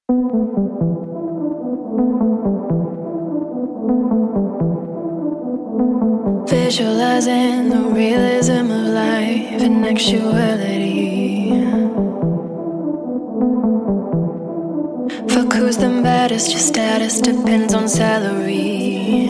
Visualizing the realism of life and actuality. Fuck who's the baddest, your status depends on salary.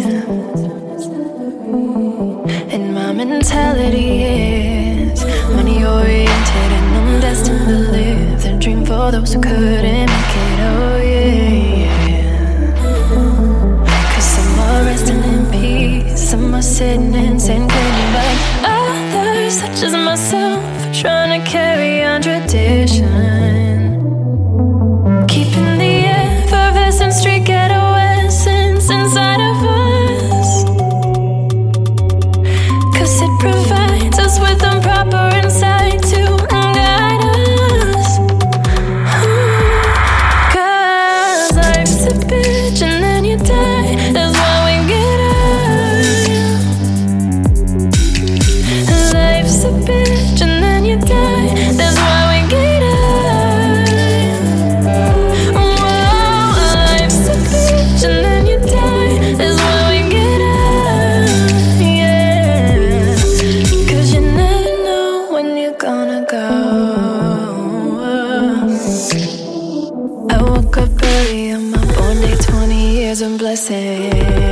And my mentality is money oriented, and I'm destined to live the dream for those who couldn't make it. Oh yeah. Cause some are resting in peace, some are sitting in sin cleaning, but others, such as myself, are trying to carry on tradition. Keeping the effervescent street ghetto essence inside of us, cause it provides us with a proper insight to guide us. Cause life's a bitch and then you die, that's why we get up. Life's a bitch and then you die, that's why we get up. And then you die, that's why we get up, yeah. Cause you never know when you're gonna go. I woke up early on my born day, 20 years of blessing.